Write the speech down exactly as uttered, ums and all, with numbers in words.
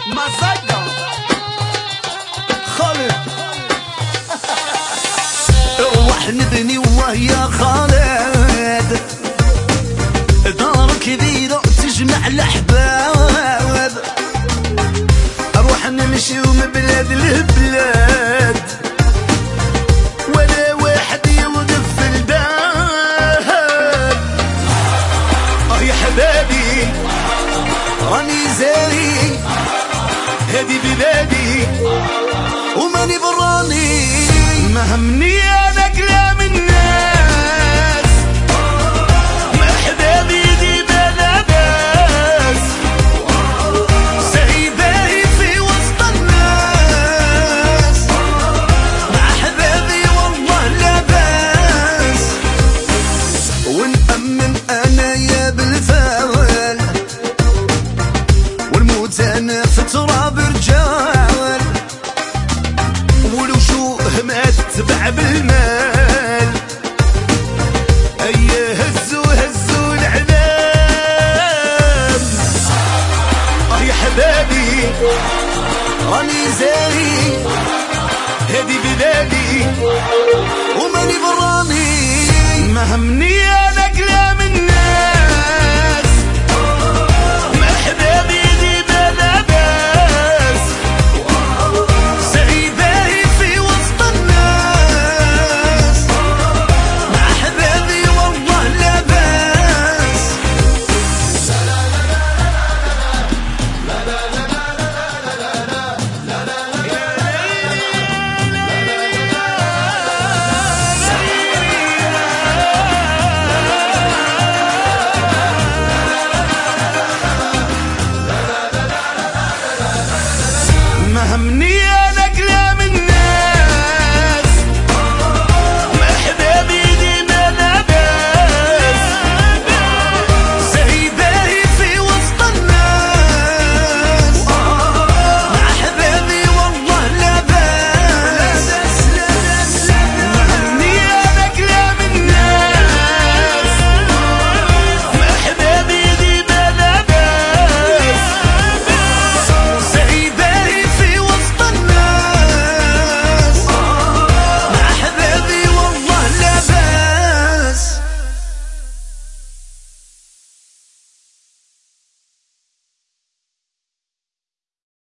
مزاجة خالد روح نبني ويا خالد دار كبيرة تجمع الأحباب، روح نمشي من بلاد لبلاد ولا واحد يوقف في الباب. اه يا حبابي راني زاري هادي بلادي وماني براني، ما همني انا كلام الناس، ما حبابي دي بلا باس سايباهي في وسط الناس، مع حبابي والله لا باس، ونأمن انا يا بالفعل والموت انا في تراب رجال، ولو شو ما تبع بالمال ايه هزو هزو العلام. اه يا حبابي راني زاري هادي بلادي وماني براني، ما همني